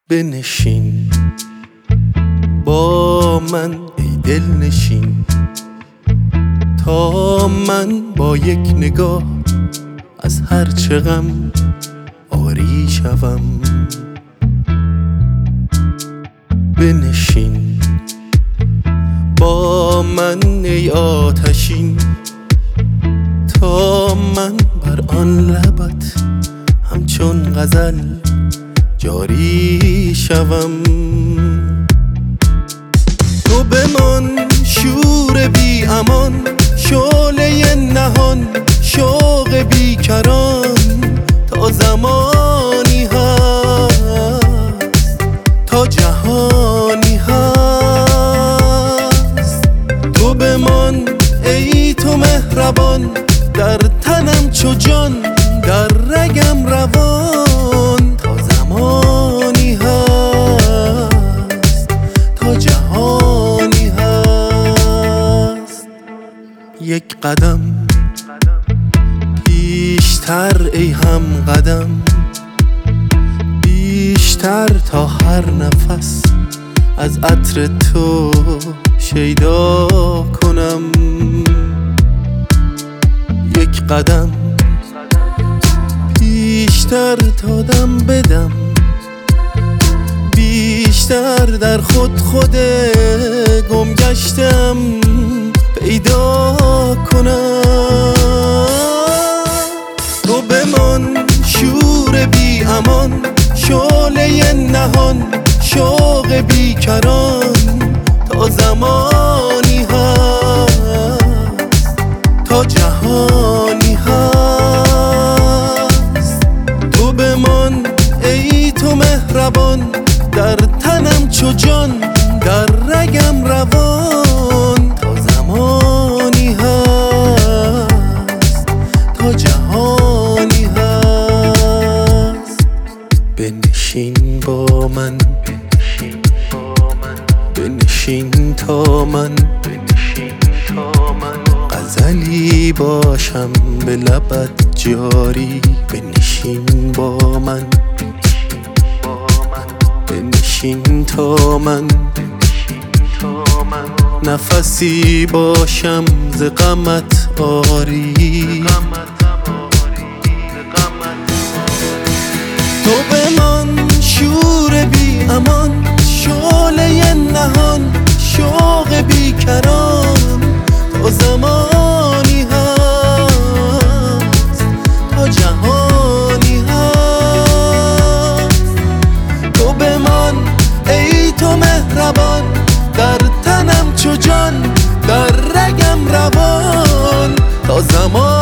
بنشین با من ای دل نشین، تا من با یک نگاه از هر چه غم آری شوم. بنشین با من ای آتشین، تا من بر آن لبت همچون غزل جاری شوم. تو بمان شور بی امان، شعله نهان، شوق بیکران، تا زمانی هست، تا جهانی هست. تو بمان ای تو مهربان، در تنم چو جان، در رگم روان، تا زمانی هست، تا جهانی هست. یک قدم بیشتر ای هم قدم، بیشتر تا هر نفس از عطر تو شیدا کنم. یک قدم بیشتر تا دم بدم، بیشتر در خود گم گشتم پیدا کنم. تو بمان شور بی امان، شعله نهان، شوق بیکران، تا زمانی هست، تا جهانی هست. تو بمان ای تو مهربان، در تنم چو جان، در رگم روان، تا زمانی هست، تا جهانی هست. بنشین با من، بنشین تا من غزلی باشم به لبت جاری. بنشین با من، بنشین تا من نفسی باشم ز غمت آری. تو بمان شور بی امان، شعله نهان، شوق بیکران، تا زمانی هست، تا جهانی هست. تو بمان ای تو مهربان، در تنم چو جان، در رگم روان، تا زمان